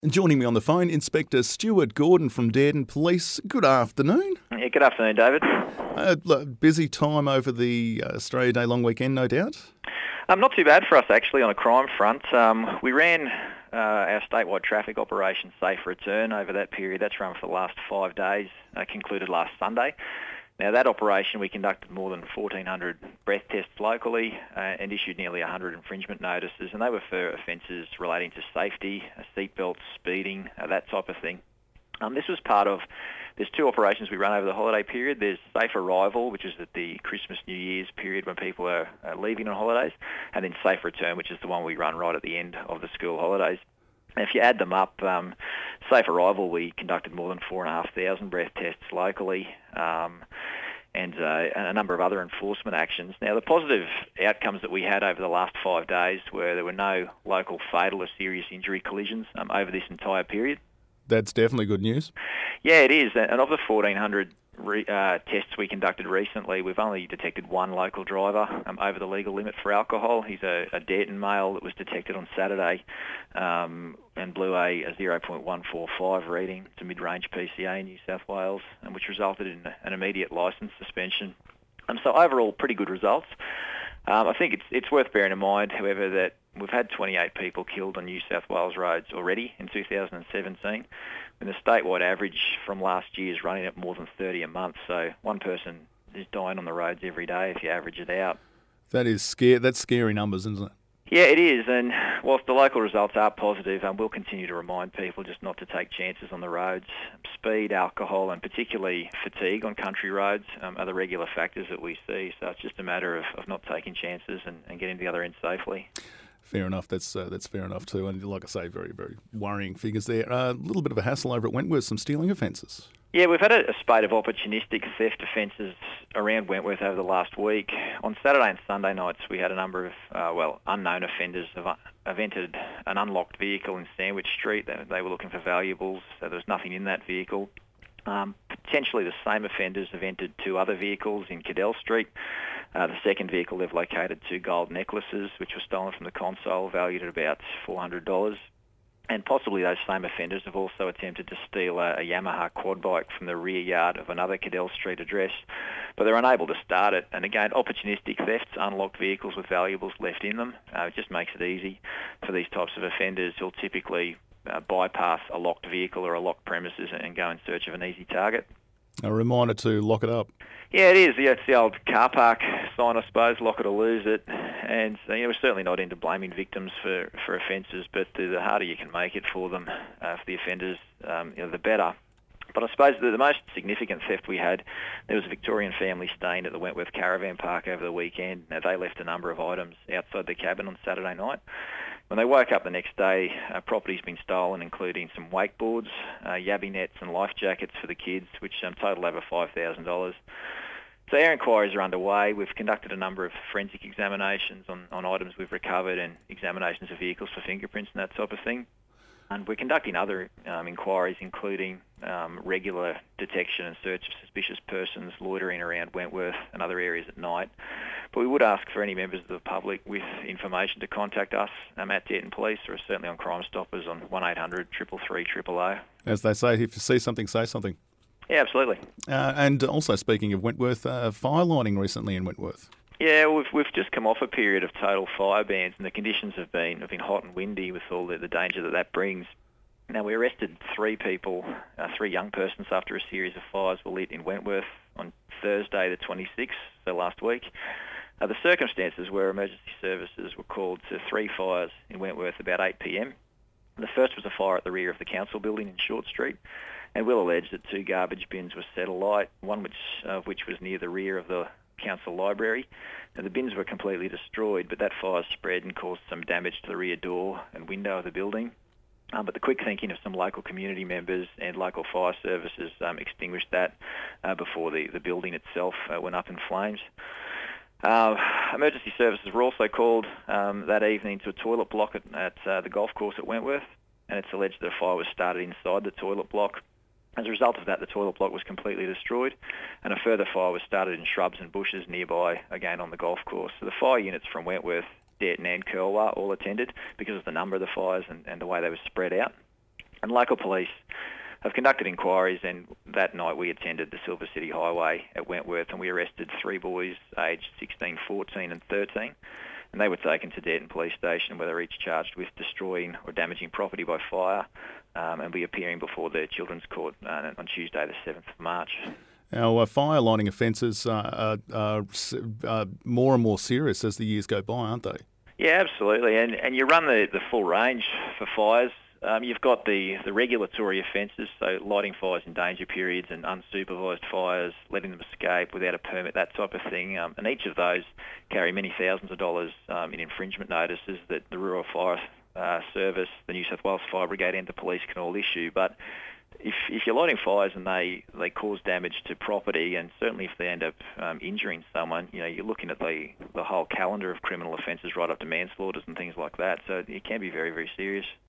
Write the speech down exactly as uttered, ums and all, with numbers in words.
And joining me on the phone, Inspector Stuart Gordon from Dearden Police. Good afternoon. Yeah, good afternoon, David. Uh, busy time over the uh, Australia Day long weekend, no doubt? Um, not too bad for us, actually, on a crime front. Um, we ran uh, our statewide traffic operation Safe Return over that period. That's run for the last five days, uh, concluded last Sunday. Now, that operation, we conducted more than fourteen hundred breath tests locally uh, and issued nearly one hundred infringement notices, and they were for offences relating to safety, uh, seatbelts, speeding, uh, that type of thing. Um, this was part of, there's two operations we run over the holiday period. There's Safe Arrival, which is at the Christmas, New Year's period when people are uh, leaving on holidays, and then Safe Return, which is the one we run right at the end of the school holidays. And if you add them up, um, Safe Arrival, we conducted more than four and a half thousand breath tests locally, um, and, uh, and a number of other enforcement actions. Now, the positive outcomes that we had over the last five days were there were no local fatal or serious injury collisions um, over this entire period. That's definitely good news. Yeah, it is. And of the fourteen hundred re, uh, tests we conducted recently, we've only detected one local driver um, over the legal limit for alcohol. He's a, a Dearden male that was detected on Saturday um, and blew a, a zero point one four five reading to mid-range P C A in New South Wales, um, which resulted in an immediate licence suspension. Um, so overall, pretty good results. Um, I think it's it's worth bearing in mind, however, that we've had twenty-eight people killed on New South Wales roads already in two thousand seventeen, and the statewide average from last year is running at more than thirty a month. So one person is dying on the roads every day if you average it out. That is scary. That's scary numbers, isn't it? Yeah, it is, and whilst the local results are positive, um, we'll continue to remind people just not to take chances on the roads. Speed, alcohol, and particularly fatigue on country roads um, are the regular factors that we see, so it's just a matter of, of not taking chances and, and getting to the other end safely. Fair enough. That's uh, that's fair enough too. And like I say, very, very worrying figures there. A uh, little bit of a hassle over at Wentworth, some stealing offences. Yeah, we've had a, a spate of opportunistic theft offences around Wentworth over the last week. On Saturday and Sunday nights, we had a number of, uh, well, unknown offenders have, have entered an unlocked vehicle in Sandwich Street. They, they were looking for valuables, so there was nothing in that vehicle. Um, potentially the same offenders have entered two other vehicles in Cadell Street. Uh, the second vehicle, they've located two gold necklaces, which were stolen from the console, valued at about four hundred dollars. And possibly those same offenders have also attempted to steal a, a Yamaha quad bike from the rear yard of another Cadell Street address, but they're unable to start it. And again, opportunistic thefts, unlocked vehicles with valuables left in them. Uh, it just makes it easy for these types of offenders who'll typically uh, bypass a locked vehicle or a locked premises and go in search of an easy target. A reminder to lock it up. Yeah, it is. Yeah, it's the old car park sign, I suppose, lock it or lose it. And you know, we're certainly not into blaming victims for, for offences, but the, the harder you can make it for them, uh, for the offenders, um, you know, the better. But I suppose the, the most significant theft we had, there was a Victorian family staying at the Wentworth Caravan Park over the weekend. Now, they left a number of items outside their cabin on Saturday night. When they woke up the next day, uh, property's been stolen, including some wakeboards, uh, yabby nets and life jackets for the kids, which um, total over five thousand dollars. So our inquiries are underway. We've conducted a number of forensic examinations on, on items we've recovered and examinations of vehicles for fingerprints and that type of thing. And we're conducting other um, inquiries, including um, regular detection and search of suspicious persons loitering around Wentworth and other areas at night. But we would ask for any members of the public with information to contact us um, at Dearden Police, or certainly on Crime Stoppers on one eight hundred, three three three, zero zero zero. As they say, if you see something, say something. Yeah, absolutely. Uh, and also, speaking of Wentworth, uh, fire lining recently in Wentworth. Yeah, we've we've just come off a period of total fire bans, and the conditions have been have been hot and windy with all the, the danger that that brings. Now, we arrested three people, uh, three young persons, after a series of fires were lit in Wentworth on Thursday the twenty-sixth, so last week. Uh, the circumstances were emergency services were called to three fires in Wentworth about eight p.m. The first was a fire at the rear of the council building in Short Street, and we'll allege that two garbage bins were set alight, one which, uh, which was near the rear of the council library. Now, the bins were completely destroyed, but that fire spread and caused some damage to the rear door and window of the building. Um, but the quick thinking of some local community members and local fire services um, extinguished that uh, before the, the building itself uh, went up in flames. Uh, emergency services were also called um, that evening to a toilet block at, at uh, the golf course at Wentworth, and it's alleged that a fire was started inside the toilet block. As a result of that, the toilet block was completely destroyed, and a further fire was started in shrubs and bushes nearby, again on the golf course. So the fire units from Wentworth, Dearden and Curlwa all attended because of the number of the fires and, and the way they were spread out. And local police have conducted inquiries, and that night we attended the Silver City Highway at Wentworth, and we arrested three boys aged sixteen, fourteen and thirteen. And they were taken to Denton Police Station, where they were each charged with destroying or damaging property by fire, um, and be appearing before the Children's Court uh, on Tuesday the seventh of March. Now, uh, fire lighting offences are, are, are more and more serious as the years go by, aren't they? Yeah, absolutely. And and you run the, the full range for fires. Um, you've got the, the regulatory offences, so lighting fires in danger periods and unsupervised fires, letting them escape without a permit, that type of thing. Um, and each of those carry many thousands of dollars um, in infringement notices that the Rural Fire uh, Service, the New South Wales Fire Brigade and the police can all issue. But if, if you're lighting fires and they, they cause damage to property, and certainly if they end up um, injuring someone, you know, you're looking at the, the whole calendar of criminal offences right up to manslaughters and things like that. So it can be very, very serious.